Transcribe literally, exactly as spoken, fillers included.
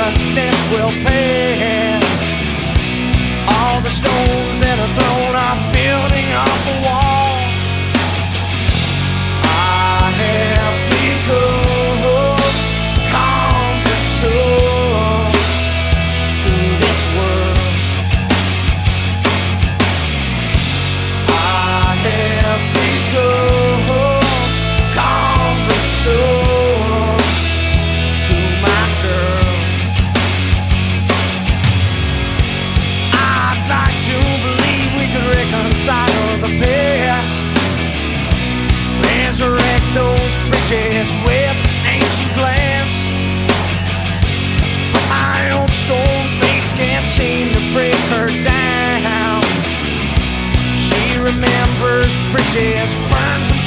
just debts will pay. All the stones that are thrown are building up a wall. I have become cumbersome to this world. I have become cumbersome to my girl. I'd like to believe we could reconcile the past, resurrect those bridges with ancient glance. But my old stone face can't seem to break her down. She remembers bridges, burns